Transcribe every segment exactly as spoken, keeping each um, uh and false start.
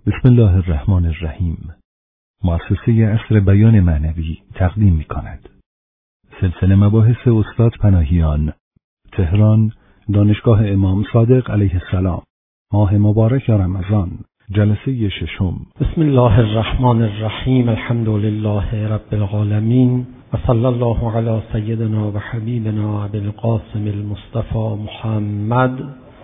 بسم الله الرحمن الرحیم. مؤسسه عصر بیان معنوی تقدیم می کند. سلسله مباحث استاد پناهیان، تهران، دانشگاه امام صادق علیه السلام، ماه مبارک رمضان، جلسه ششم. بسم الله الرحمن الرحیم. الحمد لله رب العالمین و صلی الله علی سیدنا و حبیبنا ابی القاسم المصطفى محمد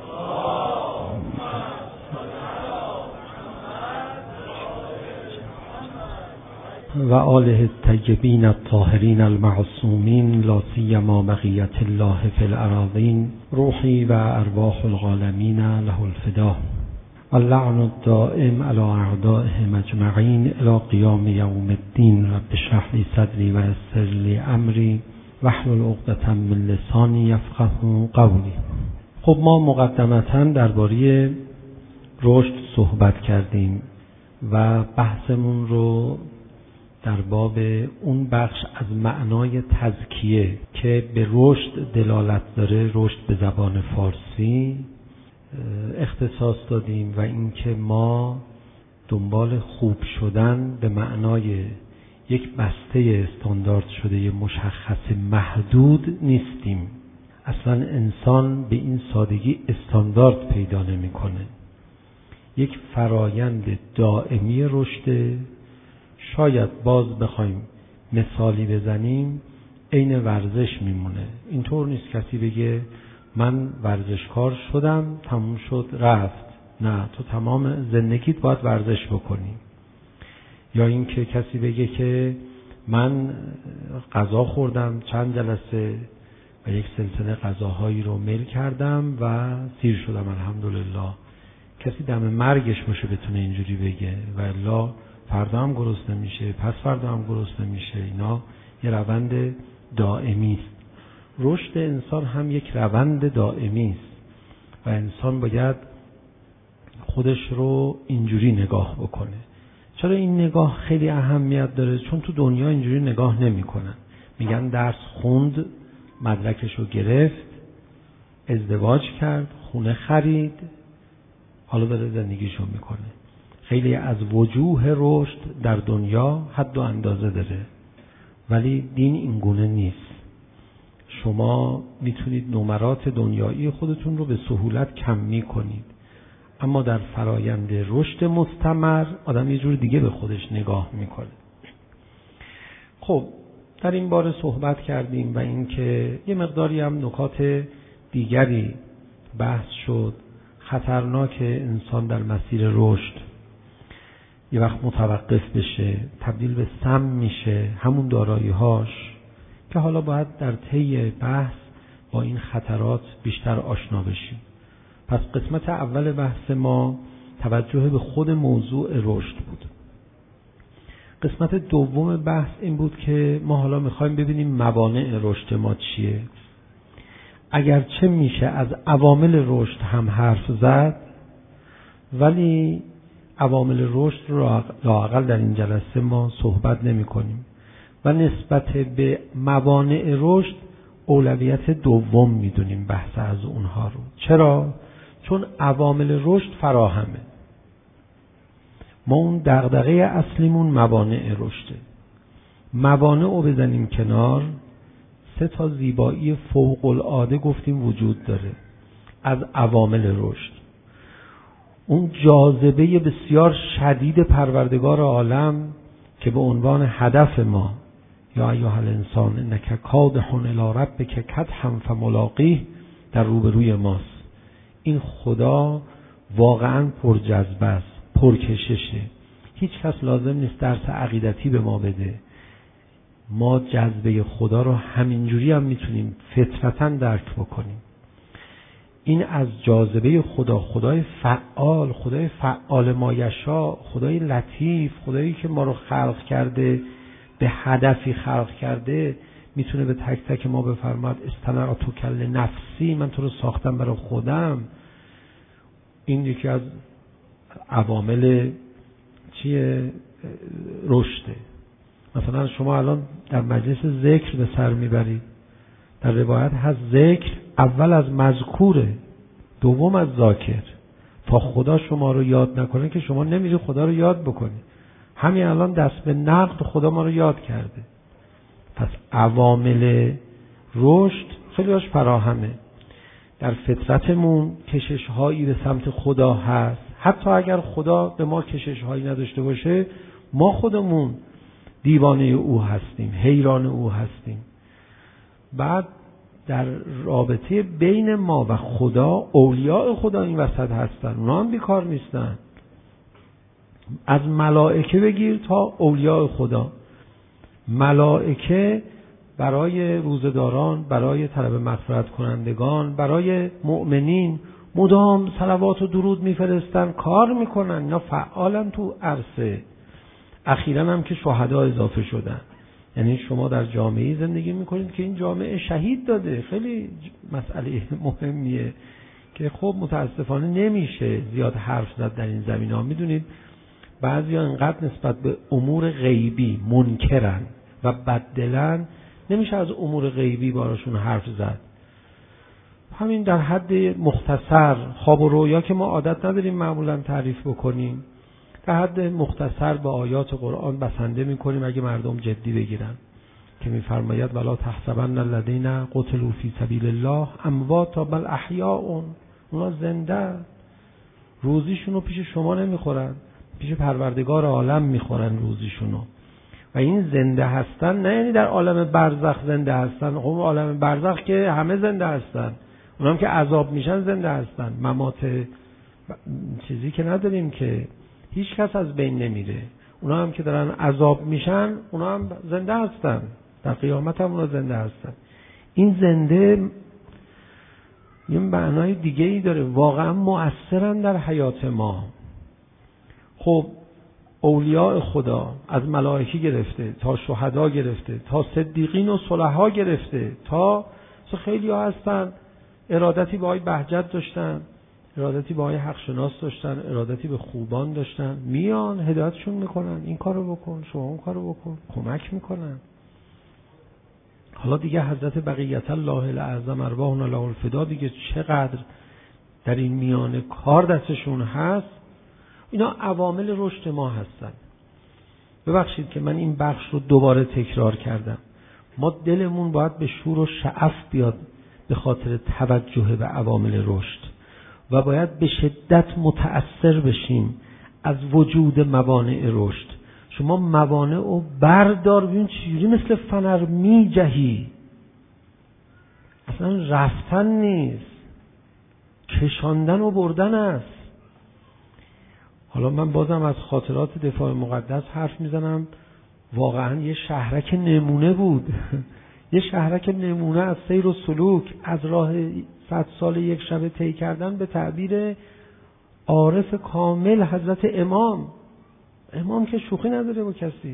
و آله الطیبین الطاهرین المعصومین، لا سیما بقیة الله فی الأراضین، روحی و ارواح العالمین له الفدا. اللعن الدائم علی اعدائهم اجمعین الی قیام یوم الدین. رب اشرح لی صدری و یسر لی امری واحلل عقدة من لسانی یفقهوا قولی. خب ما مقدمتاً درباره رشد صحبت کردیم و بحثمون رو در باب اون بخش از معنای تزکیه که به رشد دلالت داره، رشد به زبان فارسی، اختصاص دادیم و اینکه ما دنبال خوب شدن به معنای یک بسته استاندارد شده مشخص محدود نیستیم. اصلا انسان به این سادگی استاندارد پیدا نمی‌کنه. یک فرایند دائمی رشد. شاید باز بخوایم مثالی بزنیم، عین ورزش میمونه. اینطور نیست کسی بگه من ورزشکار شدم تموم شد رفت. نه، تو تمام زندگیت باید ورزش بکنی. یا اینکه کسی بگه که من غذا خوردم چند جلسه و یک سلسله غذاهایی رو میل کردم و سیر شدم الحمدلله. کسی دم مرگش باشه بتونه اینجوری بگه، و الا فردا هم گرسنه میشه، پس فردا هم گرسنه میشه. اینا یه روند دائمی است. رشد انسان هم یک روند دائمی است و انسان باید خودش رو اینجوری نگاه بکنه. چرا این نگاه خیلی اهمیت داره؟ چون تو دنیا اینجوری نگاه نمیکنن. میگن درس خوند، مدرکش رو گرفت، ازدواج کرد، خونه خرید، حالا داره زندگیشو میکنه. خیلی از وجوه رشد در دنیا حد و اندازه داره، ولی دین این گونه نیست. شما میتونید نمرات دنیایی خودتون رو به سهولت کمی کنید، اما در فرایند رشد مستمر آدم یه جور دیگه به خودش نگاه میکنه. خب در این باره صحبت کردیم و اینکه یه مقداری هم نکات دیگری بحث شد. خطرناک انسان در مسیر رشد یه وقت متوقف بشه، تبدیل به سم میشه، همون دارایی‌هاش، که حالا باید در طی بحث با این خطرات بیشتر آشنا بشیم. پس قسمت اول بحث ما توجه به خود موضوع رشد بود. قسمت دوم بحث این بود که ما حالا میخوایم ببینیم موانع رشد ما چیه. اگرچه میشه از عوامل رشد هم حرف زد، ولی عوامل رشد رو لااقل در این جلسه ما صحبت نمی کنیم و نسبت به موانع رشد اولویت دوم میدونیم بحث از اونها رو. چرا؟ چون عوامل رشد فراهمه. ما اون دغدغه اصلیمون موانع رشده. موانع رو بزنیم کنار، سه تا زیبایی فوق العاده گفتیم وجود داره از عوامل رشد. اون جاذبه بسیار شدید پروردگار عالم که به عنوان هدف ما، یا ایها الانسان انک کادح الی ربک کدحا فملاقیه، در روبروی ماست. این خدا واقعا پرجذبه است، پرکششه. هیچ کس لازم نیست درس عقیدتی به ما بده. ما جذبه خدا رو همینجوری هم میتونیم فطرتاً درک بکنیم. این از جاذبه خدا، خدای فعال، خدای فعال مایشا، خدای لطیف، خدایی که ما رو خلق کرده، به هدفی خلق کرده، میتونه به تک تک ما بفرماد اصطنعتک لنفسی، من تو رو ساختم برای خودم. این یکی از عوامل چیه؟ رشده. مثلا شما الان در مجلس ذکر به سر میبرید، در روایت هست ذکر اول از مذکوره، دوم از ذاکر. تا خدا شما رو یاد نکنه که شما نمیری خدا رو یاد بکنی. همین الان دست به نقد خدا ما رو یاد کرده. پس عوامل رشد خیلی هاش فراهمه. در فطرتمون کشش هایی به سمت خدا هست. حتی اگر خدا به ما کشش هایی نداشته باشه، ما خودمون دیوانه او هستیم، حیران او هستیم. بعد در رابطه بین ما و خدا، اولیاء خدا این وسط هستن، اونا هم بیکار نیستن. از ملائکه بگیر تا اولیاء خدا. ملائکه برای روزداران، برای طلب مغفرت کنندگان، برای مؤمنین مدام صلوات و درود میفرستن، کار میکنن، اینا فعالن تو عرصه. اخیراً هم که شهدا اضافه شدن. یعنی شما در جامعه زندگی میکنید که این جامعه شهید داده. خیلی مسئله مهمیه که خب متاسفانه نمیشه زیاد حرف زد در این زمینه ها. میدونید بعضیا انقدر نسبت به امور غیبی منکرن و بددلن، نمیشه از امور غیبی بارشون حرف زد. همین در حد مختصر خواب و رویا که ما عادت نداریم معمولا تعریف بکنیم، در حد مختصر به آیات قرآن بسنده میکنیم اگه مردم جدی بگیرن که میفرماید ولا تحسبن الذین قتلوا فی سبیل الله امواتا بل احیاء. اونا زنده، روزیشونو پیش شما نمیخورن، پیش پروردگار عالم میخورن روزیشونو. و این زنده هستن نه یعنی در عالم برزخ زنده هستن. خب عالم برزخ که همه زنده هستن، اونام که عذاب میشن زنده هستن. ممات چیزی که نداریم که هیچ کس از بین نمیره. اونا هم که دارن عذاب میشن اونا هم زنده هستن، در قیامت هم اونا زنده هستن. این زنده یه معنای دیگه ای داره، واقعا مؤثرن در حیات ما. خب اولیاء خدا از ملائکه گرفته تا شهدا گرفته تا صدیقین و صلحا گرفته تا خیلی ها هستن ارادتی به آقای بهجت داشتن، ارادتی به آقای حق شناس داشتن، ارادتی به خوبان داشتن، میان هدایتشون میکنن این کارو بکن، شما اون کارو بکن، کمک میکنن. حالا دیگه حضرت بقیت الله الاعظم ارواحنا له الفدا دیگه چقدر در این میانه کار دستشون هست. اینا عوامل رشد ما هستن. ببخشید که من این بخش رو دوباره تکرار کردم. ما دلمون باید به شور و شعف بیاد به خاطر توجه به عوامل رشد و باید به شدت متأثر بشیم از وجود موانع رشد. شما موانع رو بردار ببین چجوری مثل فنر می جهی. اصلا رفتن نیست، کشاندن و بردن است. حالا من بازم از خاطرات دفاع مقدس حرف میزنم. واقعا یه شهرک نمونه بود یه شهرک نمونه از سیر و سلوک، از راه صد سال یک شب طی کردن به تعبیر عارف کامل حضرت امام. امام که شوخی نداره با کسی.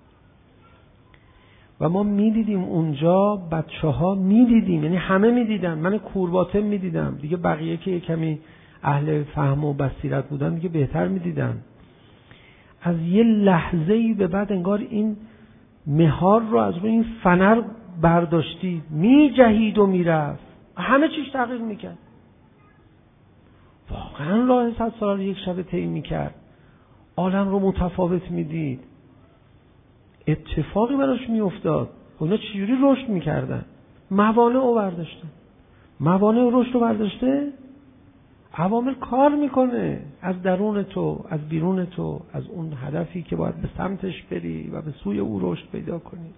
و ما میدیدیم اونجا، بچه ها میدیدیم، یعنی همه میدیدن. من کورباطن میدیدم دیگه، بقیه که یه کمی اهل فهم و بصیرت بودن دیگه بهتر میدیدن. از یه لحظه‌ای به بعد انگار این مهار رو از روی این فنر برداشتی، میجهید و میرفت، همه چیش تغییر میکرد. واقعا راه صد سال یک شب طی میکرد، عالم رو متفاوت میدید، اتفاقی براش میافتاد. اونا چجوری رشد میکردن؟ موانع رو برداشتن. موانع رشد رو برداشته، عوامل کار میکنه از درون تو، از بیرون تو، از اون هدفی که باید به سمتش بری و به سوی او رشد پیدا کنی.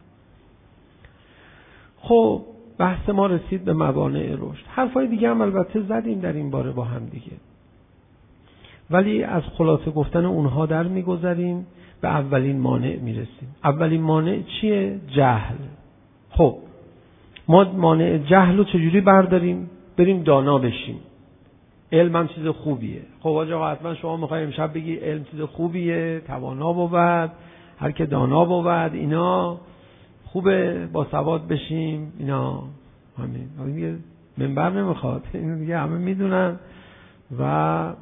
خب بحث ما رسید به موانع رشد. حرفای دیگه هم البته زدیم در این باره با هم دیگه، ولی از خلاصه گفتن اونها در میگذریم، به اولین مانع میرسیم. اولین مانع چیه؟ جهل. خب ما مانع جهل رو چجوری برداریم؟ بریم دانا بشیم. علم هم چیز خوبیه. خب آقا حتما شما میخوای امشب بگی علم چیز خوبیه، توانا بود، هر که دانا بود، اینا خوبه، با سواد بشیم، اینا همین دیگه منبر نمیخواد، اینو دیگه همه میدونن و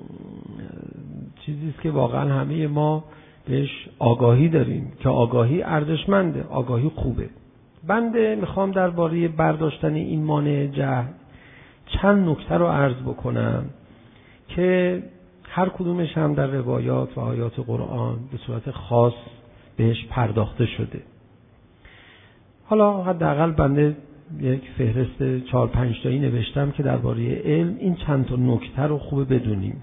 چیزی است که واقعا همه ما بهش آگاهی داریم که آگاهی ارزشمنده، آگاهی خوبه. بنده میخوام درباره برداشتن این مانع جهل چند نکته رو عرض بکنم که هر کدومش هم در روایات و آیات قرآن به صورت خاص بهش پرداخته شده. حالا حداقل بنده یک فهرست چهار پنج تایی نوشتم که درباره علم این چند تا نکته رو خوبه بدونیم.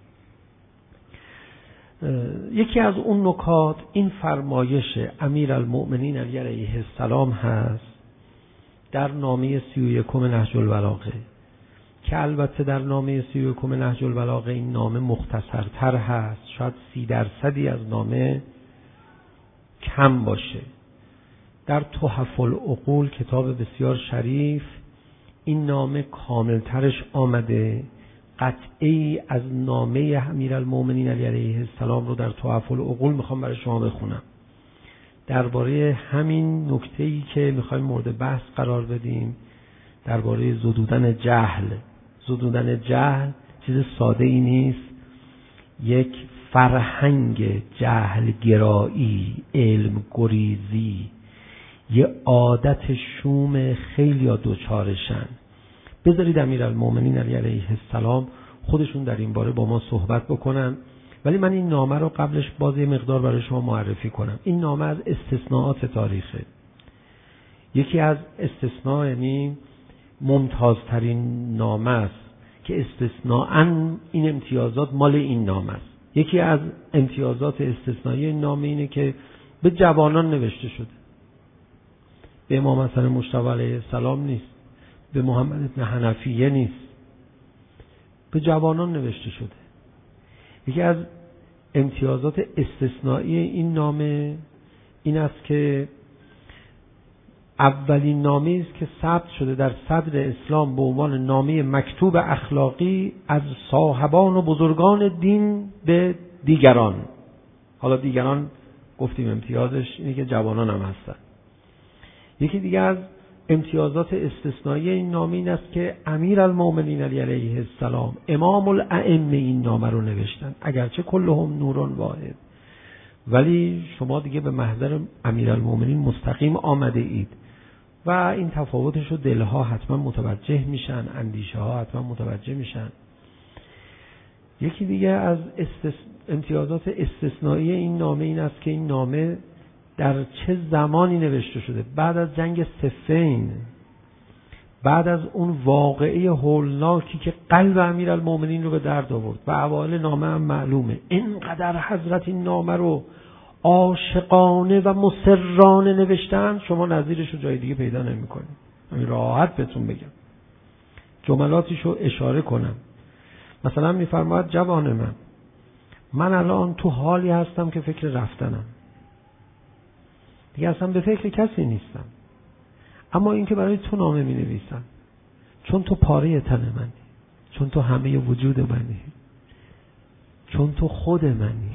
یکی از اون نکات این فرمایش امیرالمؤمنین علی علیه السلام هست در نامه سی و یکم نهج البلاغه، که البته در نامه سی و یکم نهج البلاغه این نامه مختصرتر هست، شاید سی درصدی از نامه کم باشه. در تحف العقول کتاب بسیار شریف این نامه کاملترش آمده. قطعی از نامه امیرالمؤمنین علی علیه السلام رو در تحف العقول میخوام برای شما بخونم درباره همین نکته‌ای که میخوایم مورد بحث قرار بدیم، درباره زدودن جهل. زدودن جهل چیز ساده ای نیست، یک فرهنگ جهل گرایی، علم گریزی، یه عادت شوم خیلی ها دوچارشن. بذارید امیرالمؤمنین علی علیه السلام خودشون در این باره با ما صحبت بکنن، ولی من این نامه رو قبلش باز یه مقدار برای شما معرفی کنم. این نامه از استثناءات تاریخه. یکی از استثناء یعنی ممتازترین نامه است که استثناءاً این امتیازات مال این نامه است. یکی از امتیازات استثنایی نامه اینه که به جوانان نوشته شده. به امام حسن مجتبی علیه السلام نیست، به محمد بن حنفیه نیست، به جوانان نوشته شده. یکی از امتیازات استثنایی این نامه این است که اولین نامه است که ثبت شده در صدر اسلام به عنوان نامه مکتوب اخلاقی از صاحبان و بزرگان دین به دیگران. حالا دیگران گفتیم امتیازش اینه که جوانان هم هستن. یکی دیگه از امتیازات استثنایی این نامه این است که امیرالمؤمنین علی علیه السلام امام الائمه این نامه رو نوشتن، اگرچه کلهم نورون واحد، ولی شما دیگه به محضر امیرالمؤمنین مستقیم آمده اید و این تفاوتش رو دلها حتما متوجه میشن، اندیشه ها حتما متوجه میشن. یکی دیگه از استث... امتیازات استثنایی این نامه این است که این نامه در چه زمانی نوشته شده؟ بعد از جنگ صفین، بعد از اون واقعه هولناکی که قلب امیرالمؤمنین رو به درد آورد و اوایل نامه هم معلومه. اینقدر حضرت این نامه رو عاشقانه و مسررانه نوشتن شما نظیرش رو جای دیگه پیدا نمی‌کنید. من راحت بهتون بگم، جملاتش رو اشاره کنم. مثلا می‌فرماید جوان من من الان تو حالی هستم که فکر رفتنم، دیگه اصلا به فکر کسی نیستم، اما این که برای تو نامه می نویسم چون تو پاره تن منی، چون تو همه وجود منی، چون تو خود منی.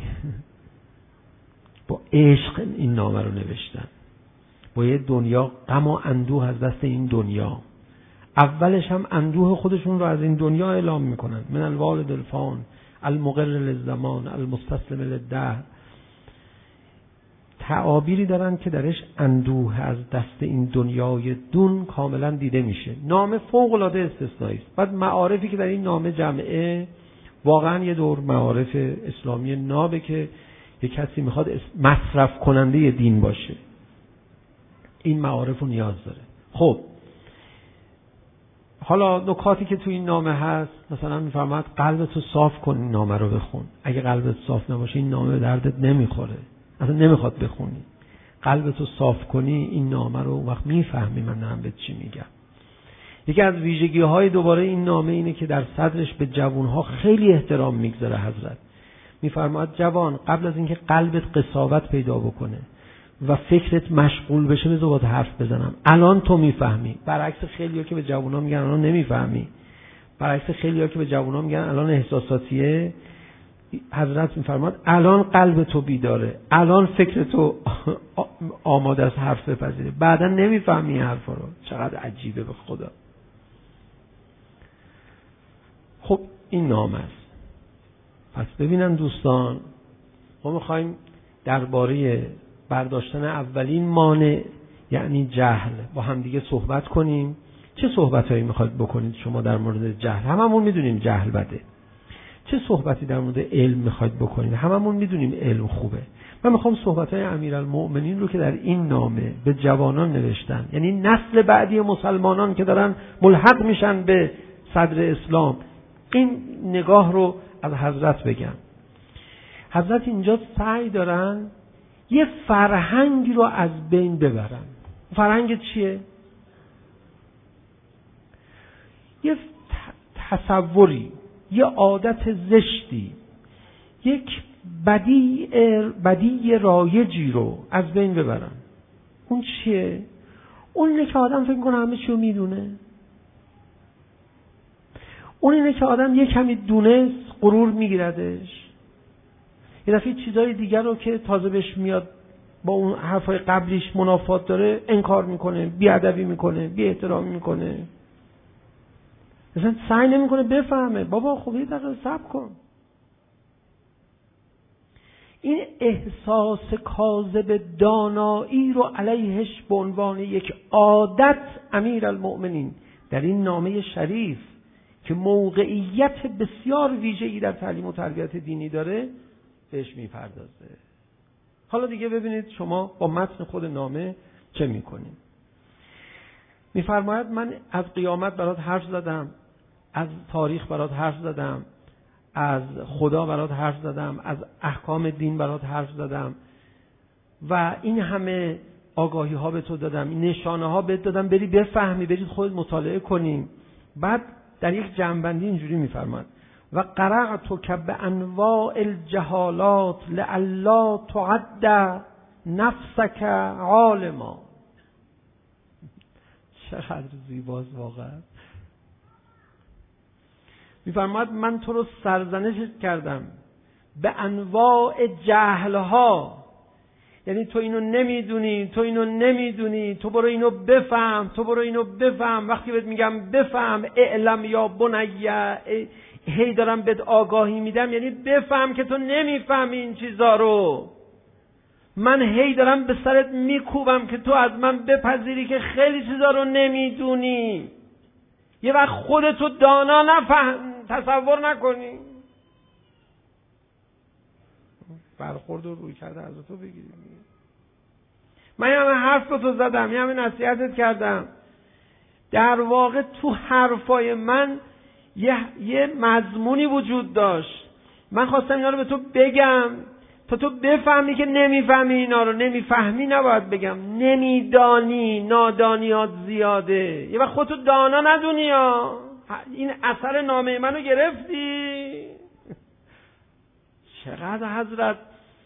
با عشق این نامه رو نوشتن، با یه دنیا غم و اندوه از دست این دنیا. اولش هم اندوه خودشون رو از این دنیا اعلام میکنن، من الوالد الفان المقر للزمان المستسلم للدهر. تعابیری دارن که درش اندوه از دست این دنیای دون کاملا دیده میشه. نامه فوق العاده استثنایی است. بعد معارفی که در این نامه جمعه واقعا یه دور معارف اسلامی نابه که یک کسی میخواد مصرف کننده دین باشه، این معارف رو نیاز داره. خب حالا نکاتی که تو این نامه هست، مثلا میفرماد قلبتو صاف کن، این نامه رو بخون. اگه قلبت صاف نباشه این نامه به دردت نمیخوره، اصلا نمیخواد بخونی. قلبتو صاف کنی این نامه رو اون وقت میفهمی من دارم به چی میگم. یکی از ویژگی های دوباره این نامه اینه که در صدرش به جوانها خیلی احترام میگذاره. حضرت میفرماد جوان، قبل از اینکه قلبت قساوت پیدا بکنه و فکرت مشغول بشه بذار باهات حرف بزنم، الان تو میفهمی. برعکس خیلیا که به جوونا میگن الان نمیفهمی، برعکس خیلیا که به جوونا میگن الان احساساتیه، حضرت میفرماد الان قلب تو بیداره، الان فکر تو آماده است حرف بپذیره، بعدا نمیفهمی حرفا رو. چقدر عجیبه به خدا. خب این نامه است. پس ببینن دوستان، ما میخوایم درباره برداشتن اولین مانع یعنی جهل با هم دیگه صحبت کنیم. چه صحبتایی میخواید بکنید شما در مورد جهل؟ هممون میدونیم جهل بده. چه صحبتی در مورد علم میخواید بکنید؟ هممون میدونیم علم خوبه. من میخوام صحبت‌های امیرالمؤمنین رو که در این نامه به جوانان نوشتن، یعنی نسل بعدی مسلمانان که دارن ملحق میشن به صدر اسلام، این نگاه رو از حضرت بگم. حضرت اینجا سعی دارن یه فرهنگی رو از بین ببرن. فرهنگ چیه؟ یه تصوری، یه عادت زشتی، یک بدیع بدیع رایجی رو از بین ببرن. اون چیه؟ اون اینه که آدم فکر کنه همه چی رو میدونه. اون اینه که آدم یه کمی دونست غرور میگیردش، یه دفعه چیزای دیگر رو که تازه بهش میاد با اون حرفای قبلیش منافات داره انکار میکنه، بیادبی میکنه، بی احترامی میکنه. مثلا سعی نمیکنه بفهمه. بابا خب یه دقیقه صبر کن. این احساس کاذب دانایی رو علیهش به عنوان یک عادت امیرالمؤمنین در این نامه شریف که موقعیت بسیار ویژه‌ای در تعلیم و تربیت دینی داره بهش میپردازه. حالا دیگه ببینید شما با متن خود نامه چه میکنید. میفرماید من از قیامت برات حرف زدم، از تاریخ برات حرف زدم، از خدا برات حرف زدم، از احکام دین برات حرف زدم و این همه آگاهی ها به تو دادم، این نشانه ها بهت دادم، بری بفهمی، برید خودت مطالعه کنیم. بعد در یک جنبندی اینجوری میفرماید و قرأتک بانواع الجهالات لئلا تعد نفسک عالما. چقدر زیباست واقعا. میفرماید من تو رو سرزنشت کردم به انواع جهلها، یعنی تو اینو نمیدونی، تو اینو نمیدونی، تو برو اینو بفهم، تو برو اینو بفهم. وقتی بهت میگم بفهم، اعلم یا بنیه، هی دارم بهت آگاهی میدم، یعنی بفهم که تو نمیفهمی این چیزا رو. من هی دارم به سرت میکوبم که تو از من بپذیری که خیلی چیزا رو نمیدونی. یه وقت خودتو دانا نفهم، تصور نکنی. برخورد رو روی کرده از تو بگیریم. من یه همه حرف رو تو زدم، یه همه نصیحتت کردم. در واقع تو حرفای من یه, یه مضمونی وجود داشت. من خواستم اینا رو به تو بگم تا تو بفهمی که نمیفهمی اینا رو. نمیفهمی نباید بگم، نمیدانی، نادانیات زیاده. یه وقت خودتو دانا ندونی ها. این اثر نامه منو گرفتی؟ چقدر حضرت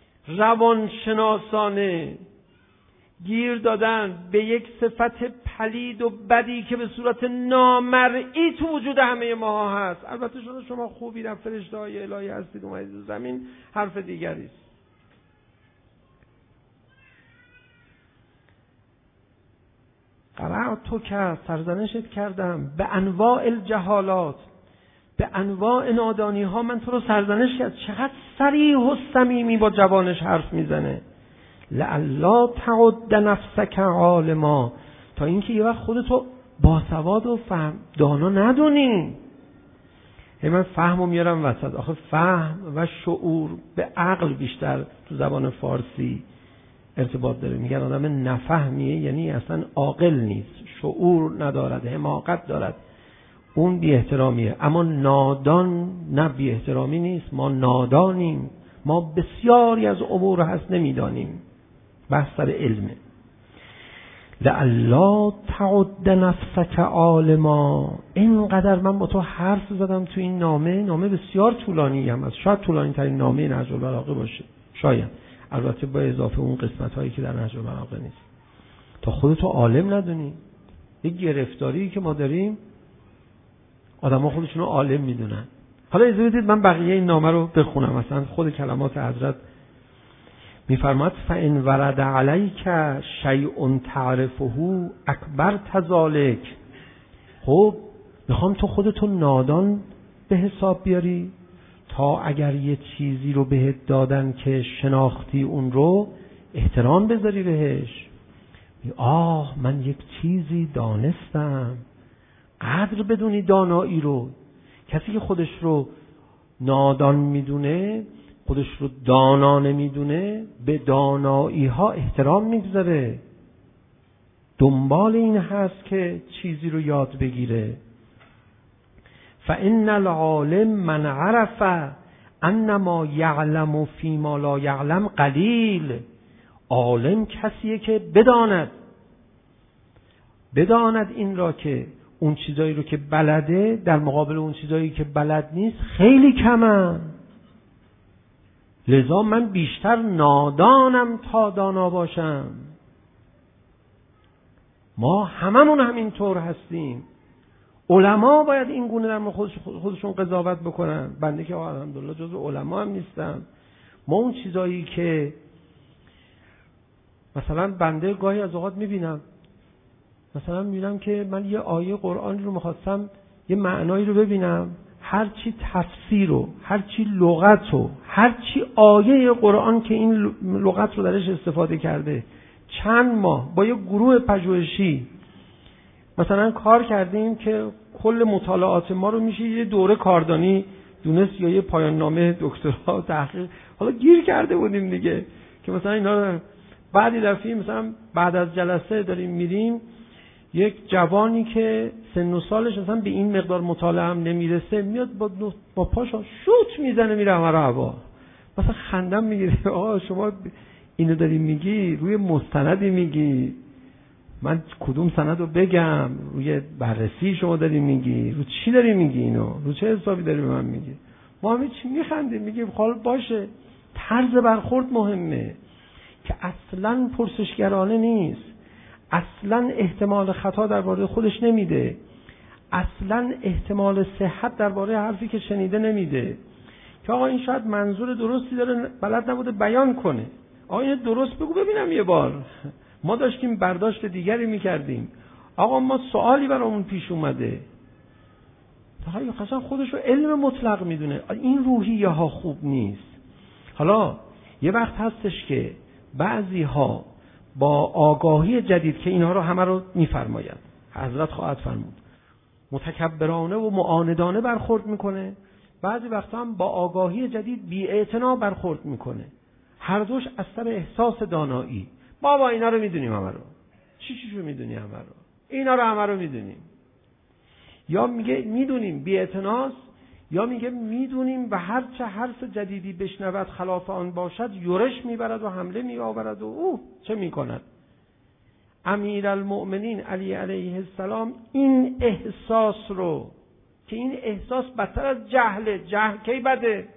روانشناسانه گیر دادن به یک صفت پلید و بدی که به صورت نامرئی تو وجود همه ما هست. البته شما شما خوبی در فرشته های الهی هستید، اومدید زمین، حرف دیگری است. قرأت تو که سرزنشت کردم به انواع الجهالات، به انواع نادانی ها من تو رو سرزنش کرد. چقدر صریح و صمیمی با جوانش حرف میزنه. لعلا تعد نفسک عالما، تا اینکه یه وقت خودتو باسواد و فهم دانا ندونی. هی من فهمو میارم وسط. آخه فهم و شعور به عقل بیشتر تو زبان فارسی ارتباط داره. میگن آدم نفهمیه یعنی اصلا عاقل نیست، شعور ندارد، حماقت دارد، اون بی احترامیه. اما نادان نه بی احترامی نیست، ما نادانیم، ما بسیاری از امور هست نمیدانیم. بحث سر علمه. لعلا تعد نفسک عالما. اینقدر من با تو حرف زدم تو این نامه. نامه بسیار طولانی هم است، شاید طولانی ترین نامه نهج البلاغه باشه، شاید، البته با اضافه اون قسمت هایی که در نهج البلاغه نیست. تا خودتو عالم ندونی. یک گرفتاری که ما داریم، آدم ها خودشونو عالم میدونن. حالا اجازه بدید من بقیه این نامه رو بخونم. مثلا خود کلمات حضرت میفرماد فَإِنْ وَرَدَ عَلَيْكَ شَيْءٌ تَعْرِفُهُ أَكْبَرْتَ ذَلِكَ. خب میخوام تو خودتو نادان به حساب بیاری تا اگر یه چیزی رو بهت دادن که شناختی اون رو، احترام بذاری بهش. آه من یک چیزی دانستم. قدر بدونی دانایی رو. کسی که خودش رو نادان میدونه، خودش رو دانا نمیدونه، به دانایی ها احترام میگذاره، دنبال این هست که چیزی رو یاد بگیره. فإن العالم من عرف انما یعلم فیما لا یعلم قلیل. عالم کسیه که بداند بداند این را که اون چیزایی رو که بلده در مقابل اون چیزایی که بلد نیست خیلی کمه. لذا من بیشتر نادانم تا دانا باشم. ما هممون همینطور هستیم. علما باید این گونه در خودشون قضاوت بکنن. بنده که الحمدلله جزو علما هم نیستم. ما اون چیزایی که مثلا بنده گاهی از اوقات میبینم، مثلا میبینم که من یه آیه قرآن رو میخواستم یه معنایی رو ببینم، هر چی تفسیر رو، هر چی لغت رو، هر چی آیه قرآن که این لغت رو درش استفاده کرده، چند ماه با یه گروه پژوهشی مثلا کار کردیم که کل مطالعات ما رو میشه یه دوره کاردانی دونست یا یه پایان نامه دکترا تحقیق. حالا گیر کرده بودیم دیگه که مثلا اینا رو بعدی دفعه مثلا بعد از جلسه داریم میریم، یک جوانی که سن و سالش مثلا به این مقدار مطالعه هم نمیرسه میاد با با پاشو شوت میزنه میره همه رو هوا. مثلا خندم میگیره، آقا شما اینو داری میگی روی مستندی میگی، من کدوم سند رو بگم؟ روی بررسی شما داری میگی؟ رو چی داری میگی اینو؟ رو چه حسابی داری به من میگی؟ ما همه چی میخندیم میگیم خال باشه. طرز برخورد مهمه که اصلاً پرسشگرانه نیست، اصلاً احتمال خطا درباره خودش نمیده، اصلاً احتمال صحت درباره حرفی که شنیده نمیده که آقا این شاید منظور درستی داره بلد نبوده بیان کنه. آقا این درست بگو ببینم یه بار. ما داشتیم برداشت دیگری میکردیم. آقا ما سوالی برامون پیش اومده. آقا خاصا خودش رو علم مطلق میدونه. این روحیه ها خوب نیست. حالا یه وقت هستش که بعضی ها با آگاهی جدید که اینها رو همه رو میفرماید، حضرت خواهد فرمود، متکبرانه و معاندانه برخورد میکنه. بعضی وقتا هم با آگاهی جدید بی‌اعتنا برخورد میکنه. هر دوش از سر احساس دانایی. بابا اینا رو میدونیم همه رو. چی چی رو میدونی همه رو؟ اینا رو همه رو میدونیم. یا میگه میدونیم بی‌اعتناست، یا میگه میدونیم و هر چه حرف جدیدی بشنود خلاف آن باشد یورش میبرد و حمله میآورد و اوه چه میکند. امیرالمؤمنین علی علیه السلام این احساس رو که این احساس بدتر از جهل، جهل کی بده؟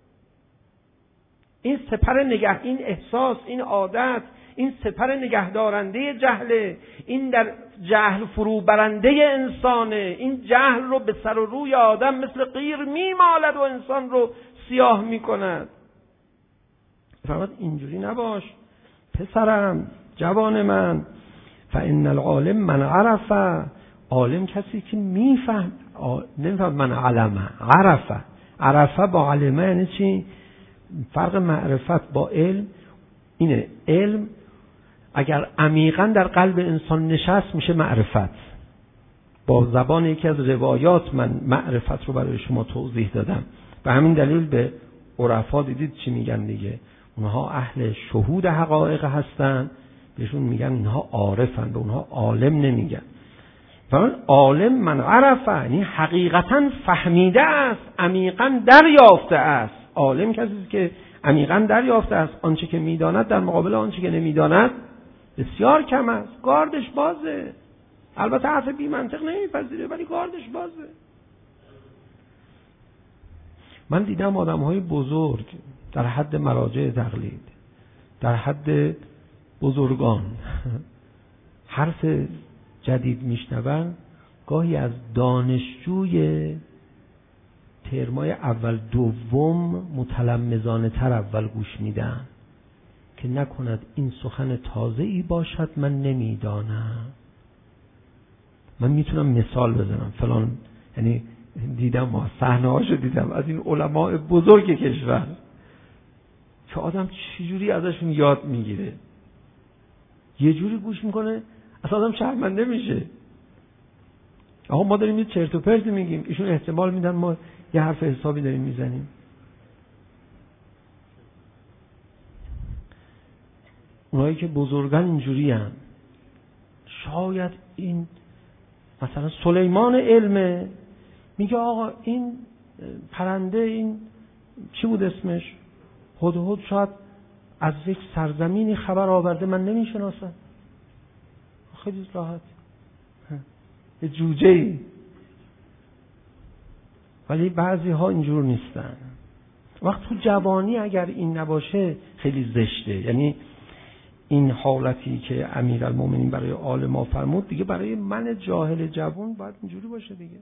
این سپر نگه، این احساس، این عادت، این سپر نگهدارنده جهله، این در جهل فرو برنده انسانه. این جهل رو به سر و روی آدم مثل قیر میمالد و انسان رو سیاه میکند. فقط اینجوری نباش پسرم، جوان من. فإن العالم من عرف. عالم کسی که میفهم، نمیفهم من علمه، عرفه. عرفه با علمه یعنی چی؟ فرق معرفت با علم اینه. علم اگر عمیقاً در قلب انسان نشست میشه معرفت. با زبان یکی از روایات من معرفت رو برای شما توضیح دادم. به همین دلیل به عرفا دیدید چی میگن دیگه؟ اونها اهل شهود حقایق هستن، بهشون میگن اینها عارفن، به اونها عالم نمیگن. فرمان عالم من عرفه، یعنی حقیقتاً فهمیده است، عمیقاً دریافته است. عالم کسی که عمیقاً دریافته است آنچه که میداند در مقابل آنچه که نمیداند بسیار کم است. گاردش بازه. البته حرف بی منطق نمیپذیره ولی گاردش بازه. من دیدم آدم‌های بزرگ در حد مراجع تقلید، در حد بزرگان حرف جدید میشنون، گاهی از دانشجوی ترمای اول دوم متلمذانه تر اول گوش میدن که نکند این سخن تازه ای باشد من نمیدانم. من میتونم مثال بزنم فلان، یعنی دیدم ما صحنه هاشو دیدم از این علماء بزرگ کشور که آدم چجوری ازشون یاد میگیره، یه جوری گوش میکنه اصلا آدم شرمنده میشه. آقا ما داریم یه چرت و پرت میگیم، ایشون احتمال میدن ما یه حرف حسابی داریم میزنیم. اونایی که بزرگان اینجوری هم، شاید این مثلا سلیمان علمه میگه آقا این پرنده، این چی بود اسمش، هدهد، شاید از یک سرزمینی خبر آورده من نمیشناسم. خیلی راحت یه جوجه‌ای. ولی بعضی ها اینجور نیستن. وقت تو جوانی اگر این نباشه خیلی زشته. یعنی این حالتی که امیرالمومنین برای آل ما فرمود دیگه برای من جاهل جوان باید اینجوری باشه دیگه.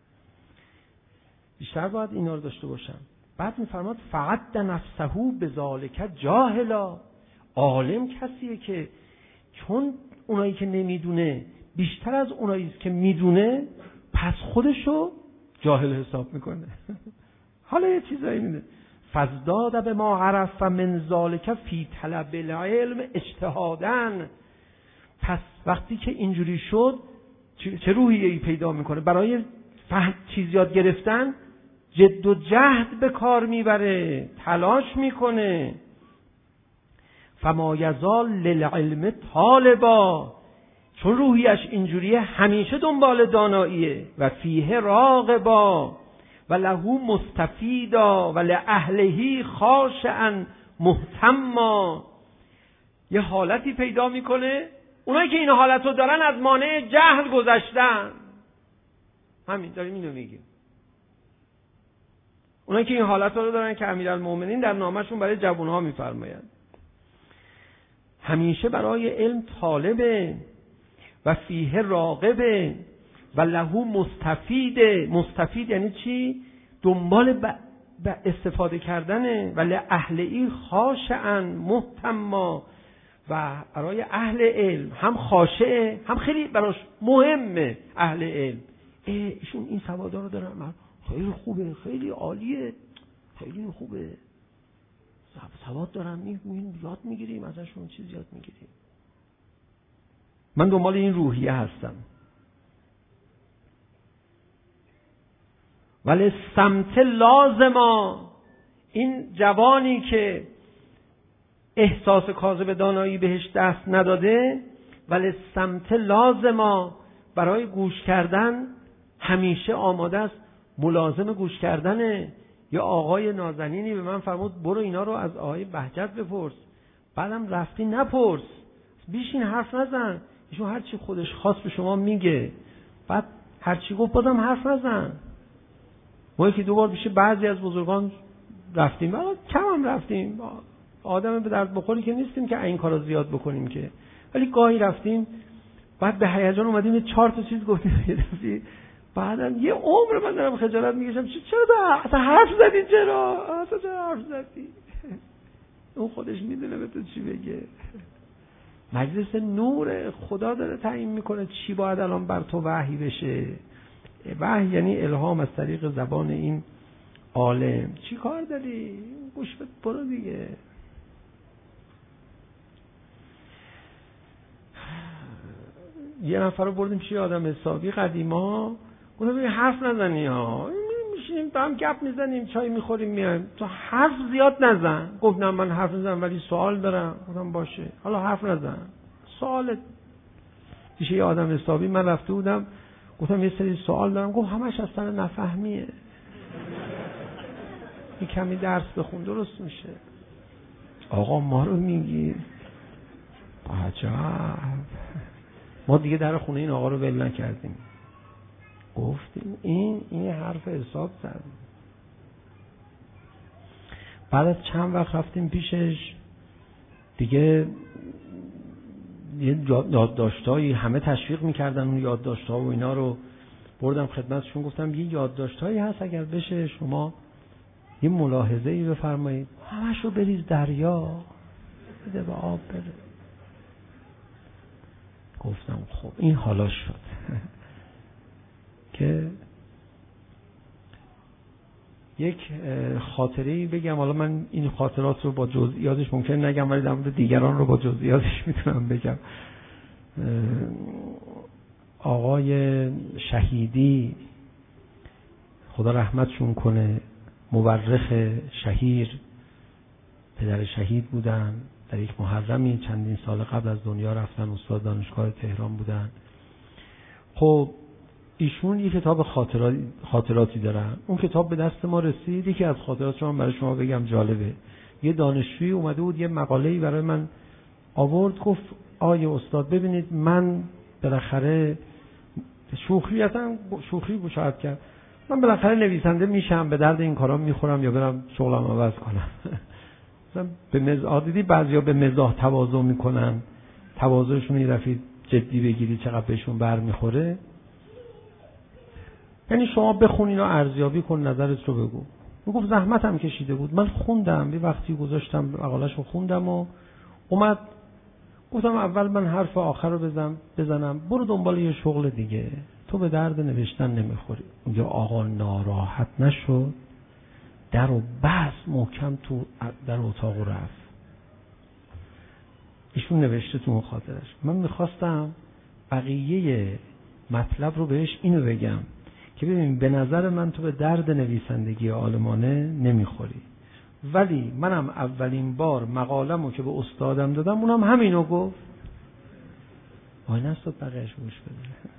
بیشتر باید اینا رو داشته باشم. بعد میفرماد فقط نفسه بذالک جاهلا. عالم کسیه که چون اونایی که نمیدونه بیشتر از اونایی که میدونه، پس خودشو جاهل حساب میکنه. حالا یه چیزایی میده، فزداد به ما عرف من ذالک فی طلب العلم اجتهادن. پس وقتی که اینجوری شد چه روحیه‌ای پیدا میکنه؟ برای فهم چیز یاد گرفتن جد و جهد به کار میبره، تلاش میکنه. فما یزال للعلم طالبا. چون روحیش اینجوریه همیشه دنبال داناییه. و فیه راغبا و لهو مستفیدا و لأهلهی خاشعا مهتما. یه حالتی پیدا میکنه، اونایی که این حالت رو دارن از مانع جهل گذشتن. همین داریم اینو میگیم. اونایی که این حالت رو دارن که امیرالمومنین در نامشون برای جوانها میفرمایند، همیشه برای علم طالبه. و فیه راغبه و لهو مستفیده. مستفید یعنی چی؟ دنبال ب... ب... استفاده کردنه. و لأهلهی خاشعا مهتما. و برای اهل علم هم خاشعه، هم خیلی براش مهمه. اهل علم ایشون این سوادا رو دارن، خیلی خوبه، خیلی عالیه، خیلی خوبه، سواد دارن، این یاد میگیریم ازشون، چیز یاد میگیریم. من دنبال این روحیه هستم. ولی سمت لازما، این جوانی که احساس کاذب دانایی بهش دست نداده، ولی سمت لازما برای گوش کردن همیشه آماده است، ملازم گوش کردنه. یا آقای نازنینی به من فرمود برو اینا رو از آقای بهجت بپرس. بعدم رفتی نپرس، بیشین حرف نزن، ایشون هر چی خودش خواست به شما میگه، بعد هر چی گفت بازم حرف نزن. ما یکی دو بار پیش بعضی از بزرگان رفتیم، ولی کم هم رفتیم، آدم به درد بخوری که نیستیم که این کارا زیاد بکنیم که، ولی گاهی رفتیم، بعد به هیجان اومدیم یه چهار تا چیز گفتیم یه دفعه، بعدم یه عمر من دارم خجالت میکشم چرا اصلا حرف زدی، چرا اصلا چرا حرف زدی؟ اون خودش میدونه به تو چی بگه. مجلس نور خدا داره تعیین میکنه چی باید الان بر تو وحی بشه. وحی یعنی الهام از طریق زبان این عالم. چی کار داری؟ گوش بده برو دیگه. یه نفر رو بردیم پیش آدم حسابی قدیما، گفتم حرف نزنی ها، میشینیم با هم گپ میزنیم، چای میخوریم میایم، تو حرف زیاد نزن. گفت نه من حرف نزنم ولی سوال دارم. گفتم باشه حالا حرف نزن، سوالت. پیش یه آدم حسابی من رفته بودم، گفتم یه سری سوال دارم. گفت همش از سر نفهمیه، یه کمی درس بخون درست میشه. آقا ما رو میگی عجب. ما دیگه در خونه این آقا رو ول نکردیم، گفتیم این این حرف حساب زد. بعد از چند وقت رفتیم پیشش دیگه، یه یادداشتایی همه تشویق میکردن اون یادداشت‌ها و اینا رو بردم خدمتشون، گفتم یه یادداشتایی هست اگر بشه شما یه ملاحظه‌ای بفرمایید، همش رو بریز دریا، بده به آب بره. گفتم خب این حالا شد که یک خاطره‌ای بگم. حالا من این خاطرات رو با جزئیاتش ممکن نگم، ولی در مورد دیگران رو با جزئیاتش میتونم بگم. آقای شهیدی خدا رحمتشون کنه، مورخ شهیر، پدر شهید بودن، در یک محرمی چندین سال قبل از دنیا رفتن، استاد دانشگاه تهران بودن. خب ایشون یک کتاب خاطراتی, خاطراتی دارن. اون کتاب به دست ما رسید. یکی از خاطرات رو برای شما بگم، جالبه. یه دانشجویی اومده بود یه مقاله‌ای برای من آورد، گفت آیه استاد ببینید من بالاخره شوخی اصلا شوخی بود شاید کرد، من بالاخره نویسنده میشم، به درد این کارا میخورم یا برم شغلم عوض کنم. مثلا به مزاح دیدی بعضیا به مزاح تواضع میکنن، تواضعشون یه دفعه جدی بگیری چقدر بهشون بر میخوره. یعنی شما بخون اینو ارزیابی کن، نظرت رو بگو. میگفت زحمتم کشیده بود، من خوندم، یه وقتی گذاشتم مقاله‌شو خوندم و اومد گفتم اول من حرف آخر رو بزنم بزنم برو دنبال یه شغل دیگه، تو به درد نوشتن نمیخوری. اونجا آقا ناراحت نشد، در و بست محکم تو در اتاق رفت. ایشون نوشته تو مخاطرش. من میخواستم بقیه مطلب رو بهش اینو بگم که ببین به نظر من تو به درد نویسندگی عالمانه نمیخوری، ولی منم اولین بار مقالمو که به استادم دادم اونم همینو گفت. وای نستاد بقیهش گوش بده.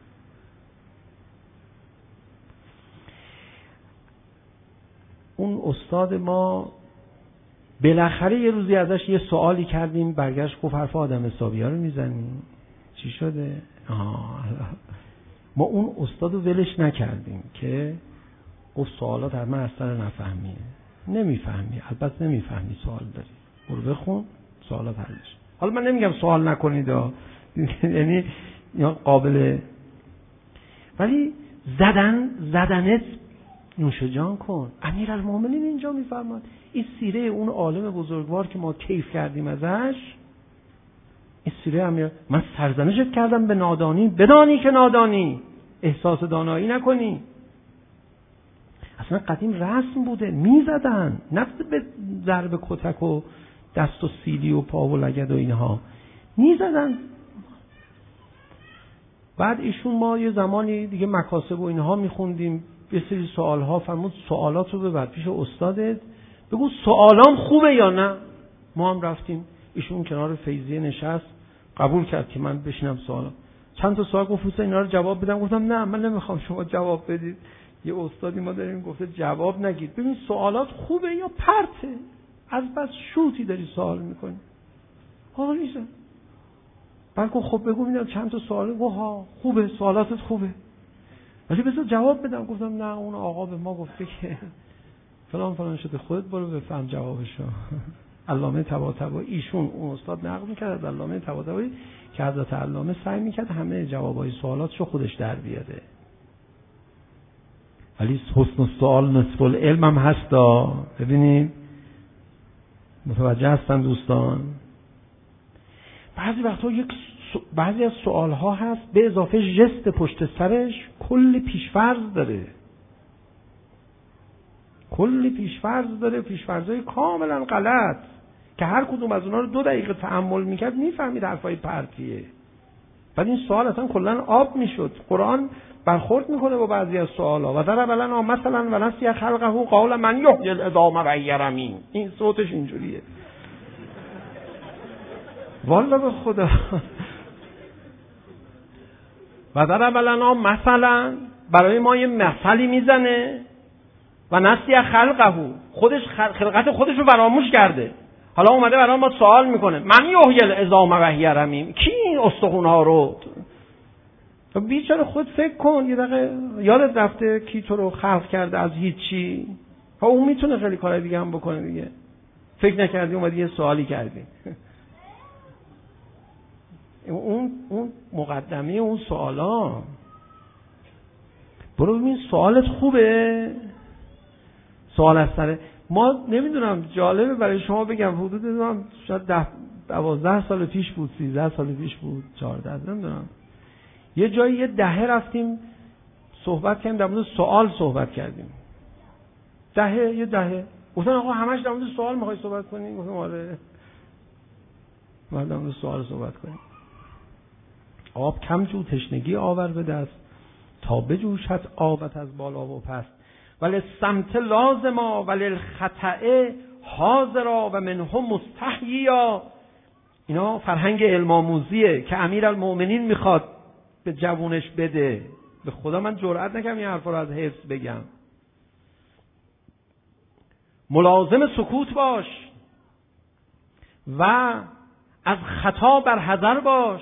اون استاد ما بالاخره یه روزی ازش یه سوالی کردیم، برگشت گفت حرف آدم حسابی ها رو میزنی. چی شده؟ آه. ما اون استاد رو ولش نکردیم که گفت سوالات هر من اصلا نفهمیه. نمیفهمی، البته نمیفهمی، سوال داری برو بخون سوالات حلش. حالا من نمیگم سوال نکنید یعنی یا قابل، ولی زدن زدنت نوش جان کن. امیرالمومنین اینجا میفرماد این سیره اون عالم بزرگوار که ما کیف کردیم ازش، این سیره امیر، من سرزنشت کردم به نادانی، بدانی که نادانی، احساس دانایی نکنی. اصلا قدیم رسم بوده، میزدن، نه به ضرب کتک و دست و سیلی و پا و لگد و اینها، میزدن. بعد ایشون ما یه زمانی دیگه مکاسب و اینها میخوندیم، یه سری سوال ها فرمود سوالات رو ببر پیش استادت بگو سوالام خوبه یا نه. ما هم رفتیم، ایشون کنار فیضیه نشست، قبول کرد که من بشینم سوالم. چند تا سوال گفت اینا رو جواب بدم، گفتم نه من نمیخوام شما جواب بدید، یه استادی ما داریم گفته جواب نگید، ببین سوالات خوبه یا پرته، از بس شوتی داری سوال میکنی. ها نیست. بعد گفت خب بگو ببینم چند تا سوال. گفت ها خوبه، سوالاتت خوبه، ولی بذار جواب بدم. گفتم نه اون آقا به ما گفته که فلان فلان شده، خودت برو بفهم جوابشو. علامه طباطبایی، ایشون اون استاد نقل میکرد از علامه طباطبایی که حضرت علامه سعی میکرد همه جوابای سوالاتشو خودش در بیاره. ولی حسن السؤال نصف العلم هم هستا. ببینید متوجه هستن دوستان؟ بعضی وقتا یک بعضی از سوال ها هست به اضافه ژست پشت سرش کلی پیشفرض داره، کلی پیشفرض داره، پیشفرضای کاملا غلط که هر کدوم از اونها رو دو دقیقه تأمل میکرد میفهمید حرفای پرتیه. بعد این سوال اصلا کلا آب میشد. قرآن برخورد میکنه با بعضی از سوالا و در اولا مثلا ونسی خلقه قال من یحیی العظام و هی رمیم، این صوتش اینجوریه. والا به خدا. و در اولا مثلا برای ما یه مثلی میزنه و نسی خلقه، خودش خلقت خودش رو فراموش کرده، حالا اومده برای ما سوال میکنه من یحیی العظام و هی رمیم، کی این استخونها رو؟ بیچاره خود فکر کن یه دقیقه، یادت رفته کی تو رو خلق کرده از هیچی؟ ها اون میتونه خیلی کارهای دیگه هم بکنه دیگه. فکر نکردی اومدی یه سوالی کردی. اون اون مقدمه اون سوالا، برو ببین سوالت خوبه. سوال از سر ما نمیدونم، جالبه برای شما بگم، حدود نمیدونم شاید ده دوازده سال پیش بود، سیزده سال پیش بود، چهارده نمیدونم، یه جایی یه دهه رفتیم صحبت کردیم در مورد سوال صحبت کردیم. دهه یه دهه گفتن آقا همش در مورد سوال میخوای صحبت کنی؟ گفتم آره ما در مورد سوال صحبت کنیم. آب کم جو تشنگی آور به دست، تا بجوشد آبت از بالا و پس. وللصمت لازما وللخطأ حاضرا و منهم مستحییا. اینا فرهنگ علم آموزیه که امیرالمؤمنین میخواد به جوونش بده. به خدا من جرئت نکنم این حرفا رو از حفظ بگم. ملازم سکوت باش و از خطا بر حذر باش.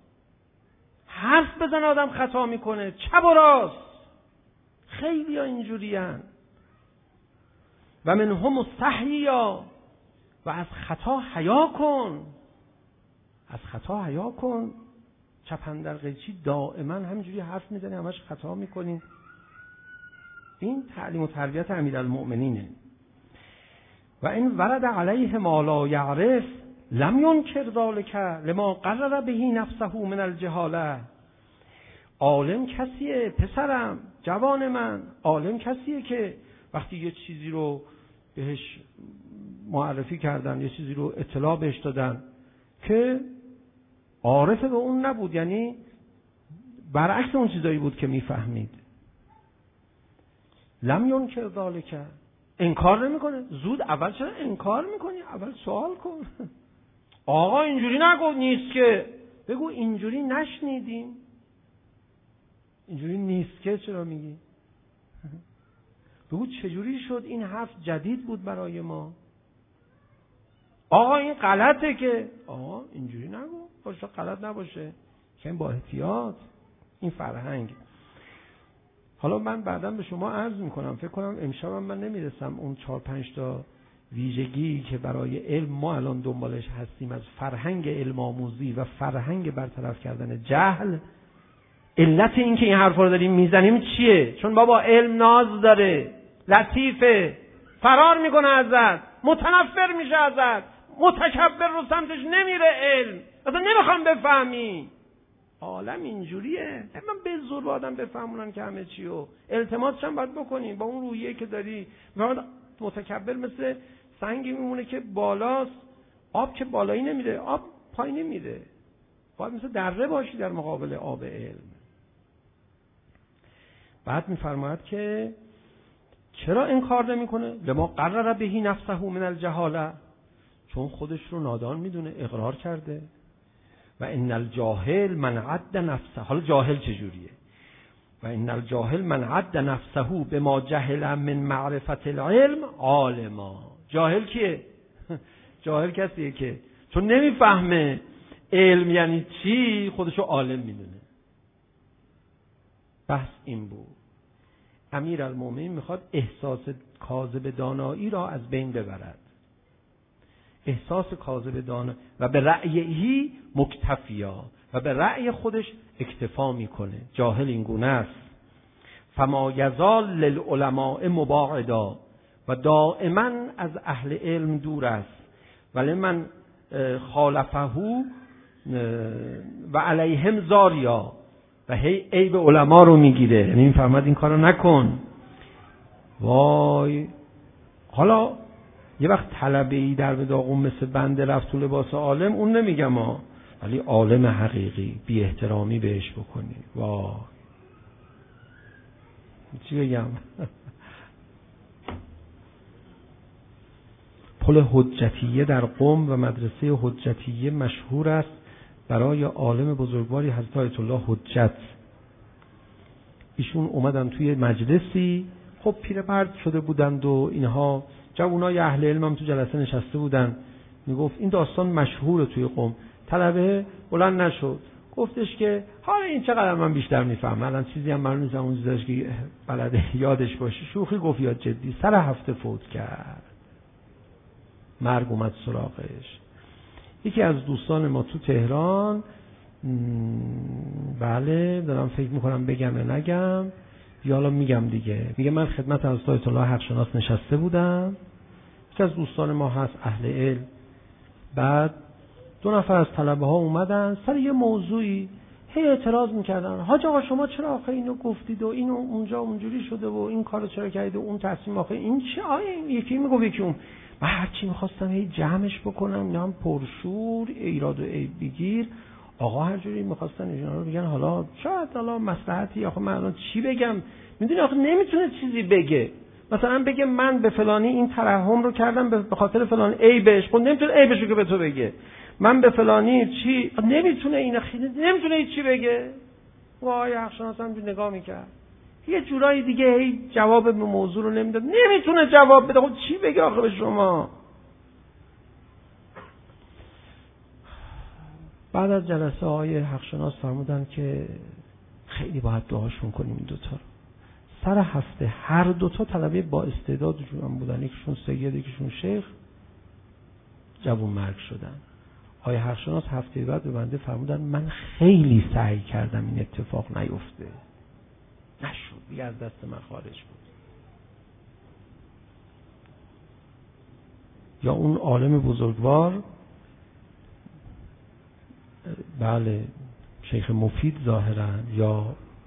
حرف بزن آدم خطا میکنه، چپ و راست. خیلی ها اینجوری هن. و منهم مستحییا، و از خطا حیا کن. از خطا حیا کن. چپندر قیچی دائما همینجوری حرف میزنی، همش خطا میکنی. این تعلیم و تربیت امیرالمؤمنینه. و این ورد علیه ما لا یعرف لم ینکر ذلک لما قرر به نفسه من الجهاله. عالم کسیه پسرم، جوان من، عالم کسیه که وقتی یه چیزی رو بهش معرفی کردن، یه چیزی رو اطلاع بهش دادن که عارف به اون نبود، یعنی برعکس اون چیزایی بود که میفهمید. لم ینکر ذلک، انکار نمیکنه. زود اول چرا انکار میکنی؟ اول سوال کن. آقا اینجوری نگو، نیست که. بگو اینجوری نشنیدیم. اینجوری نیست که چرا میگی؟ بگو چجوری شد این حرف جدید بود برای ما. آقا این غلطه که. آقا اینجوری نگو، باشه غلط نباشه، که با احتیاط. این فرهنگ. حالا من بعداً به شما عرض میکنم، فکر کنم امشبم من نمیرسم اون چهار پنج تا ویژگی که برای علم ما الان دنبالش هستیم از فرهنگ علم آموزی و فرهنگ برطرف کردن جهل. علت این که این حرفا رو داریم میزنیم چیه؟ چون بابا علم ناز داره، لطیفه، فرار میکنه ازت، متنفر میشه ازت، متکبر رو سمتش نمیره. علم اصلا نمیخوام بفهمی. عالم اینجوریه. من به زور با آدم بفهمونم که همه چی رو التماسش هم باید بکنیم با اون روحیه که داری. متکبر مثل سنگی میمونه که بالاست، آب که بالایی نمیره، آب پایین نمیره. باید مثل دره باشی در مقابل آب علم. بعد میفرماید که چرا انکار نمیکنه؟ لما قرر به نفسه من الجهاله، چون خودش رو نادان میدونه، اقرار کرده. و ان الجاهل من عد نفسه. حالا جاهل چجوریه؟ و ان الجاهل من عد نفسه بما جهل من معرفت العلم عالما. جاهل کیه؟ جاهل کسیه که چون نمیفهمه علم یعنی چی خودشو عالم میدونه. بحث این بود. امیرالمومنین میخواد احساس کاذب دانایی را از بین ببرد. احساس کاذب دانایی و به رأیهی مکتفیا، و به رأی خودش اکتفا میکنه. جاهل این گونه است. فما یزال للعلماء مباعدا، و دائما از اهل علم دور است. ولی من خالفه و علیهم زاریا، و هی عیب علما رو میگیره. یعنی این فرماد این کارو نکن. وای حالا یه وقت طلبه‌ای در به داغون مثل بنده رفت تو لباس عالم، اون نمیگم ها، ولی عالم حقیقی بی احترامی بهش بکنی، وای چی بگم. پل حجتیه در قم و مدرسه حجتیه مشهور است برای عالم بزرگواری حضرت آیت الله حجت. ایشون اومدن توی مجلسی، خب پیرمرد شده بودند و اینها، جوانای اهل علم هم تو جلسه نشسته بودن. میگفت این داستان مشهوره توی قم. طلبه بلند نشد، گفتش که حالا این چقدر من بیشتر میفهمم، الان چیزی هم معلوم نیست اون چیزاش که بلده یادش باشه. شوخی گفت یا جدی؟ سر هفته فوت کرد، مرگ اومد سراغش. یکی از دوستان ما تو تهران، بله دارم فکر میکنم بگم یا نگم، یا حالا میگم دیگه، میگه من خدمت حضرت آیت الله حقشناس نشسته بودم، یکی از دوستان ما هست اهل علم، بعد دو نفر از طلبه ها اومدن سر یه موضوعی هی اعتراض میکردن. حاج آقا شما چرا آخه اینو گفتید و اینو اونجا اونجوری شده و این کارو چرا کردید و اون تصمیم آخه این چه؟ آیه یکی میگفت یکی اون. من هرچی میخواستم هی جمعش بکنم، اینا هم پرشور ایراد و عیب بگیر. آقا هر جوری میخواستن اینا رو بگن، حالا شاید حالا مصلحتی، آخه من الان چی بگم؟ میدونی آخه نمیتونه چیزی بگه. مثلا بگه من به فلانی این ترحم رو کردم به خاطر فلان عیبش، خب نمیتونه عیبش رو که به تو بگه. من به فلانی چی نمیتونه، این خیلی نمیتونه هیچ چی بگه. وای حقشناس هم نگاه میکرد یه جورایی دیگه، هی جواب به موضوع رو نمیداد، نمیتونه جواب بده. خب چی بگه آخه به شما؟ بعد از جلسه های حقشناس فرمودن که خیلی باید دعاشون کنیم این دوتا رو. سر هفته هر دوتا طلبه با استعدادشون هم بودن، یکیشون سید یکیشون شیخ، جوون مرگ شدن. آقای حقشناس هفته بعد به بنده فرمودن من خیلی سعی کردم این اتفاق نیفته، نشد، دیگه از دست من خارج بود. یا اون عالم بزرگوار، بله شیخ مفید ظاهرا، یا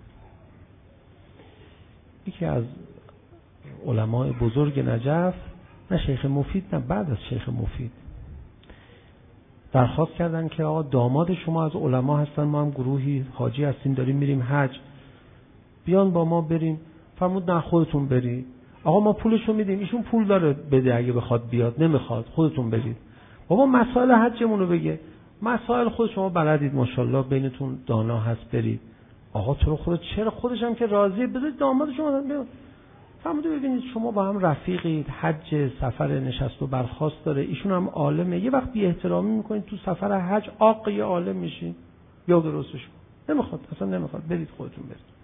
یکی از علمای بزرگ نجف، نه شیخ مفید نه بعد از شیخ مفید، درخواست کردن که آقا داماد شما از علما هستن، ما هم گروهی حاجی هستیم داریم میریم حج، بیان با ما بریم. فرمود نه خودتون برید. آقا ما پولشو میدیم، ایشون پول داره بده اگه بخواد بیاد، نمیخواد خودتون برید. بابا مسائل حجمون رو بگه، مسائل خود شما بلدید ماشاءالله، بینتون دانا هست، برید. آقا تو رو خودت چرا، خودش هم که راضیه، بذارید داماد شما بیاد. فرمود ببینید شما با هم رفیقید، حج سفر نشست و برخاست داره، ایشون هم عالمه، یه وقت بی احترامی میکنید تو سفر حج آق یه عالم میشین، یا درستش کن. نمیخواد، اصلا نمیخواد، برید خودتون برید.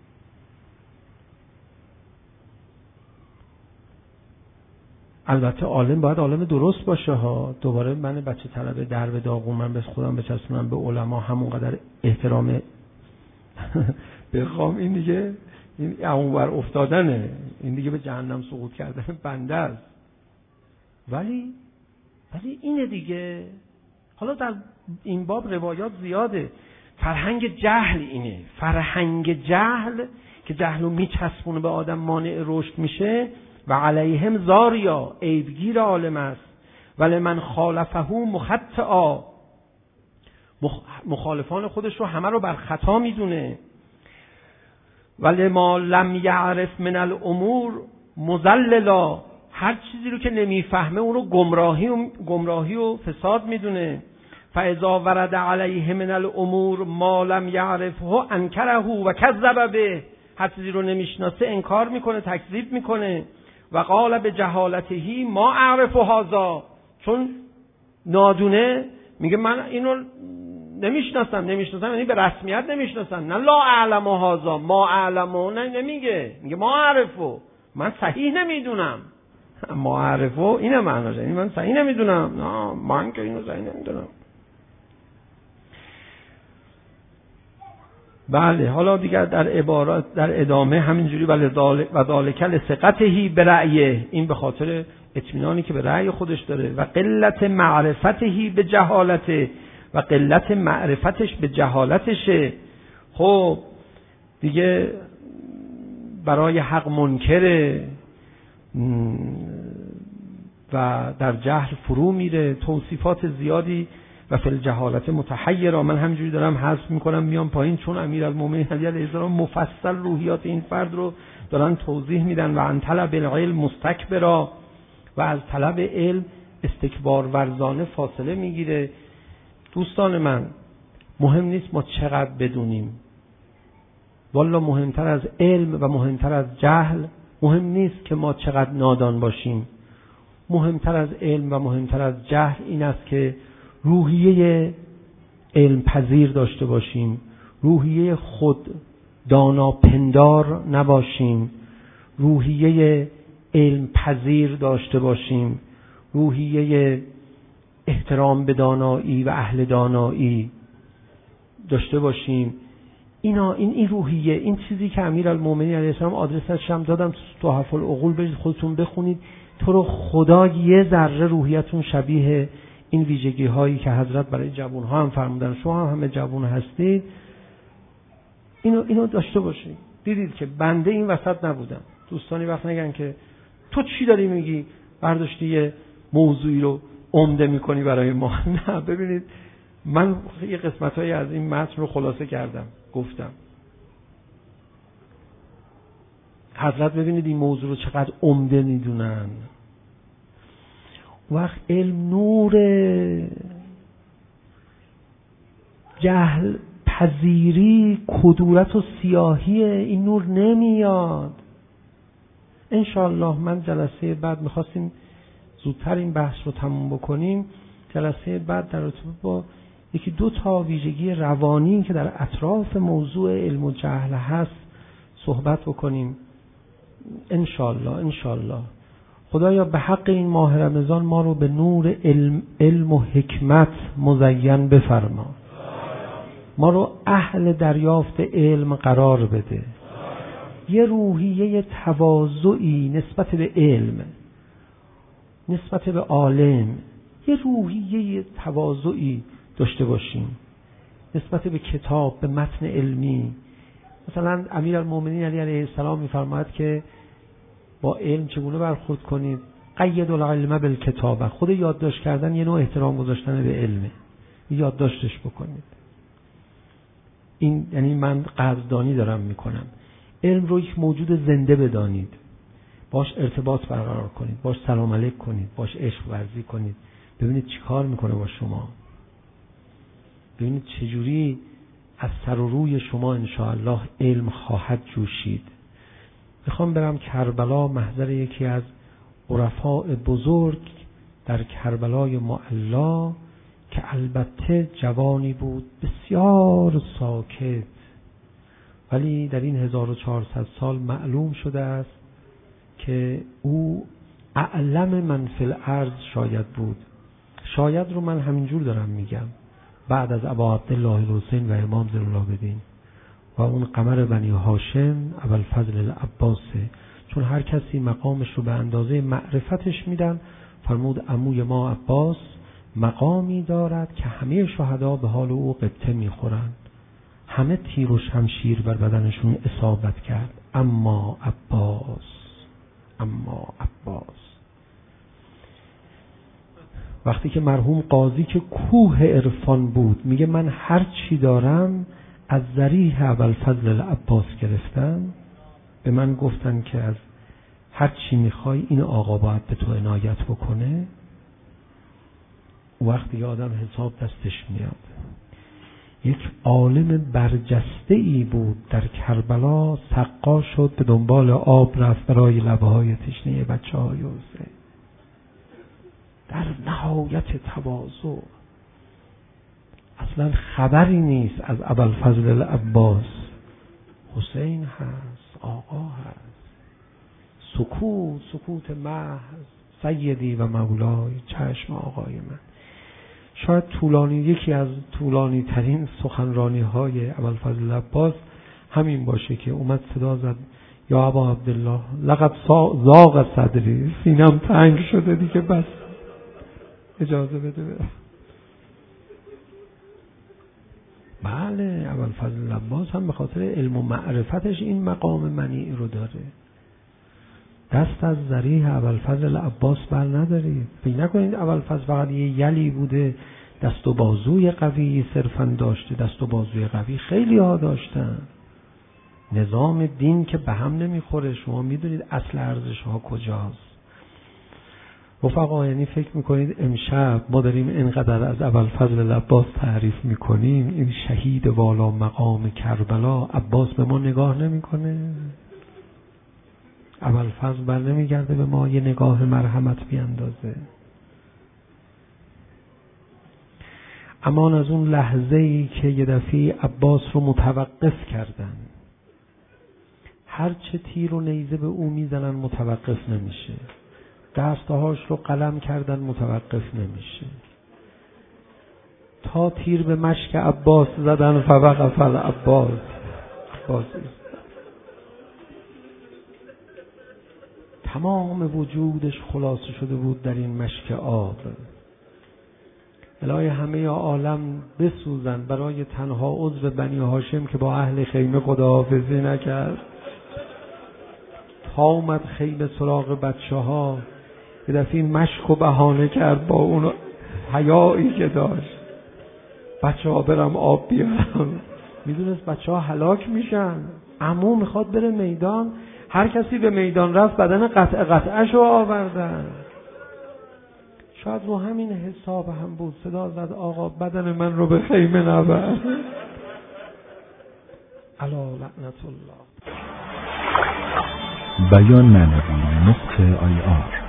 البته عالم باید عالم درست باشه ها. دوباره من بچه طلبه در به داغون، من به خودم بچسبونم به علما، همونقدر احترام بخوام، این دیگه این اونور افتادنه، این دیگه به جهنم سقوط کردن بنده است. ولی ولی اینه دیگه. حالا در این باب روایات زیاده. فرهنگ جهل اینه، فرهنگ جهل که جهلو میچسبونه به آدم، مانع رشد میشه. و علیهم زاریا، عیبگیر عالم است. ولی من خالفه مخطئا، مخالفان خودش رو همه رو بر خطا میدونه. ولی ما لم یعرف من الامور مضللا، هر چیزی رو که نمیفهمه اون رو گمراهی و گمراهی و فساد میدونه. فاذا ورد علیه من الامور ما لم یعرفه انکره و کذب به، هر چیزی رو نمیشناسه انکار میکنه، تکذیب میکنه. و قال به جهالته ما اعرف هذا، چون نادونه میگه من اینو نمیشناسم. نمیشناسم یعنی به رسمیت نمیشناسم، نه لا اعلم هذا ما اعلم، نه نمیگه، میگه ما اعرفو، من صحیح نمیدونم. ما اعرفو اینه معناش، یعنی من صحیح نمیدونم، نه من که اینو صحیح نمیدونم. بله حالا دیگر در عبارات در ادامه همینجوری و ذالک لثقته برأیه، این به خاطر اطمینانی که به رأی خودش داره. و قلت معرفته به جهالته، و قلت معرفتش به جهالتشه. خب دیگه برای حق منکره و در جهل فرو میره، توصیفات زیادی. و فی الجهالت متحیرا، من همینجوری دارم حذف میکنم میام پایین، چون امیرالمومنین علی علیه السلام مفصل روحیات این فرد رو دارن توضیح میدن. و عن طلب العلم مستکبرا، و از طلب علم استکبار ورزانه فاصله میگیره. دوستان من مهم نیست ما چقدر بدونیم، والا مهمتر از علم و مهمتر از جهل، مهم نیست که ما چقدر نادان باشیم. مهمتر از علم و مهمتر از جهل این است که روحیه علم پذیر داشته باشیم، روحیه خود دانا پندار نباشیم، روحیه علم پذیر داشته باشیم، روحیه احترام به دانایی و اهل دانایی داشته باشیم. اینا این این روحیه، این چیزی که امیرالمومنین علیه السلام آدرسش هم دادم تو تحف العقول، برید خودتون بخونید. تو رو خدا یه ذره روحیتون شبیه این ویژگی هایی که حضرت برای جوان ها هم فرمودن، شما هم همه جوان هستید، اینو اینو داشته باشید. دیدید که بنده این وسط نبودم. دوستانی وقت نگن که تو چی داری میگی، برداشتی یه موضوعی رو عمده میکنی برای ما. نه، ببینید من یه قسمتایی از این متن رو خلاصه کردم، گفتم حضرت ببینید این موضوع رو چقدر عمده میدونن. وقت علم نور جهل پذیری کدورت و سیاهی این نور نمیاد. انشاءالله من جلسه بعد میخواستیم زودتر این بحث رو تموم بکنیم. جلسه بعد در رابطه با یکی دو تا ویژگی روانی که در اطراف موضوع علم و جهل هست صحبت بکنیم انشاءالله. انشاءالله خدایا به حق این ماه رمضان ما رو به نور علم, علم و حکمت مزین بفرما. ما رو اهل دریافت علم قرار بده. یه روحیه تواضعی نسبت به علم، نسبت به عالم، یه روحیه تواضعی داشته باشیم نسبت به کتاب، به متن علمی. مثلا امیرالمومنین علی علیه السلام میفرماید که با علم چگونه برخورد کنید؟ قید العلم بالکتابه. خود یادداشت کردن یه نوع احترام گذاشتن به علمه، یادداشتش بکنید. این یعنی من قدردانی دارم میکنم. علم رو یک موجود زنده بدانید، باش ارتباط برقرار کنید، باش سلام علیک کنید، باش عشق ورزی کنید، ببینید چی کار میکنه با شما، ببینید چجوری از سر و روی شما انشاءالله علم خواهد جوشید. میخوام برم کربلا، محضر یکی از عرفاء بزرگ در کربلای معلا که البته جوانی بود بسیار ساکت، ولی در این هزار و چهارصد سال معلوم شده است که او اعلم من فی الارض شاید بود. شاید رو من همینجور دارم میگم، بعد از ابا عبدالله الحسین و امام زین العابدین و اون قمر بنی هاشم ابوالفضل العباسه. چون هر کسی مقامش رو به اندازه معرفتش میدن. فرمود عموی ما عباس مقامی دارد که همه شهدا به حال او قبطه میخورند، همه تیر و شمشیر بر بدنشون اصابت کرد، اما عباس اما عباس. وقتی که مرحوم قاضی که کوه عرفان بود میگه من هر چی دارم از ذریح ابوالفضل العباس گرفتم، به من گفتن که از هر چی میخوای این آقا باید به تو عنایت بکنه. وقتی که آدم حساب دستش میاد. یک عالم برجسته ای بود در کربلا، سقا شد، به دنبال آب رفت برای لبه های تشنه بچه های حسین، در نهایت تواضع. اصلا خبری نیست از ابوالفضل العباس. حسین هست، آقا هست، سکوت سکوت محض، سیدی و مولای، چشم آقای من. شاید طولانی، یکی از طولانی ترین سخنرانی های ابوالفضل العباس همین باشه که اومد صدا زد یا ابا عبدالله لقد ضاق صدری، سینم تنگ شده دیگه، بس اجازه بده بره. بله ابوالفضل العباس هم به خاطر علم و معرفتش این مقام منیع رو داره. دست از ذریح ابوالفضل العباس بر ندارید. فکر نکنید ابوالفضل فقط یه یلی بوده دست و بازوی قوی صرفا داشته. دست و بازوی قوی خیلی ها داشتن. نظام دین که به هم نمیخوره. شما میدونید اصل ارزش ها کجاست. رفقا یعنی فکر میکنید امشب ما داریم اینقدر از ابوالفضل العباس تعریف میکنیم، این شهید والا مقام کربلا عباس به ما نگاه نمیکنه؟ ابوالفضل بر نمیگرده به ما یه نگاه مرحمت بیاندازه؟ امان از اون لحظه‌ای که یه دفعه عباس رو متوقف کردن. هر چه تیر و نیزه به او میزنن متوقف نمیشه. دستهاش رو قلم کردن متوقف نمیشه. تا تیر به مشک عباس زدن فوقف العباس. عباس تمام وجودش خلاصه شده بود در این مشک آب. الهی همه عالم بسوزن برای تنها عضو بنی هاشم که با اهل خیمه خداحافظی نکرد. تا اومد خیمه سراغ بچه ها یه دفعه این مشک و بهانه کرد با اون حیایی که داشت. بچه ها برم آب بیارم. میدونست بچه ها هلاک میشن. عمو میخواد بره میدان، هر کسی به میدان رفت بدن قطع قطعش رو آوردن. شاید رو همین حساب هم بود صدا زد آقا بدن من رو به خیمه نبر. الا لعنت الله. بیان معنوی نقطه آی آر